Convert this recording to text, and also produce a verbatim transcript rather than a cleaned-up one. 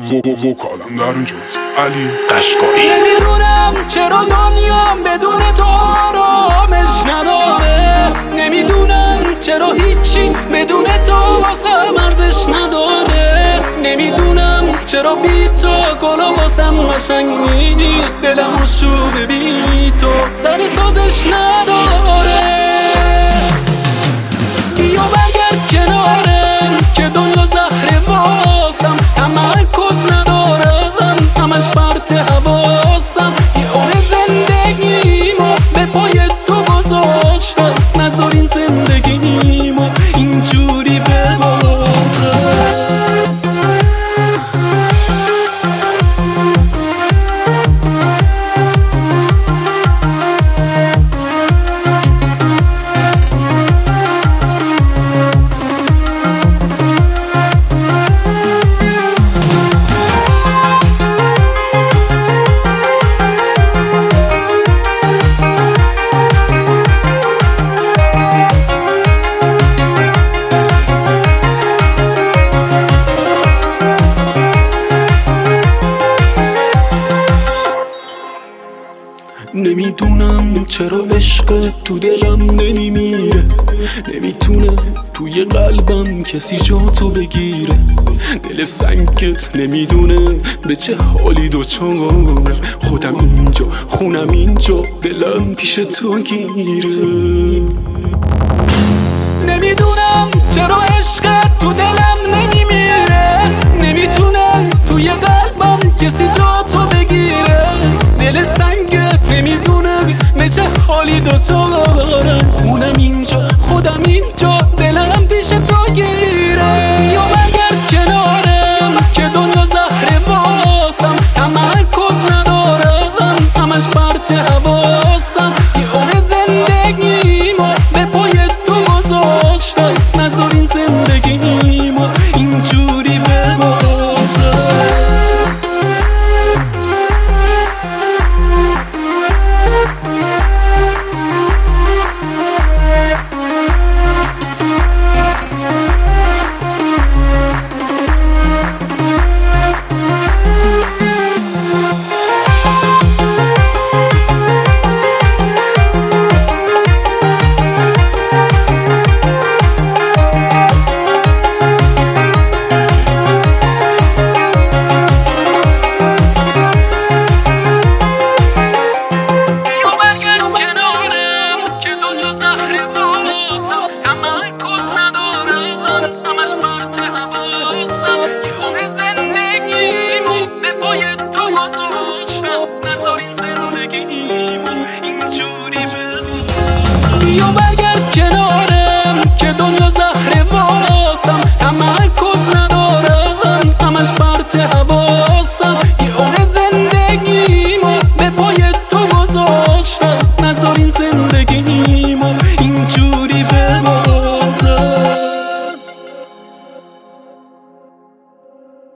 وکالم در اونجاست علی قشقایی. نمیدونم چرا دنیام بدون تو آرامش نداره، نمیدونم چرا هیچی بدون تو واسم ارزش نداره، نمیدونم چرا بی تو گلا واسم قشنگ نیست، دلم رو شوره بی تو سر سازش نداره. بیا برگرد کنارم که دنیا زهره واسم، تمرکز ندارم همش پرت حواسم، یه عمر زندگیمو به پای تو گذاشتم، نذار این زندگیمو اینجوری ببازم. نمیدونم چرا عشق تو دلم نمیمیره، نمیتونه توی قلبم کسی جاتو بگیره، دل سنگت نمیدونه به چه حالی دوچارم، خودم اینجا خونم اینجا دلم پیش تو گیره. نمیدونم چرا عشق تو دلم نمیمیره، نمیتونه توی قلبم کسی جاتو بگیره، دل سنگت نمیدونه به چه حالی دوچارم، خونم اینجا خودم اینجا دلم پیش تو گیره. بیا برگرد کنارم که دنیا زهره واسم، تمرکز ندارم همش پرت حواسم، یه عمر زندگیمو به پای تو گذاشتم، نذار این زندگیمو اینجوری ببازم. بیا برگرد کنارم که دنیا زهره واسم،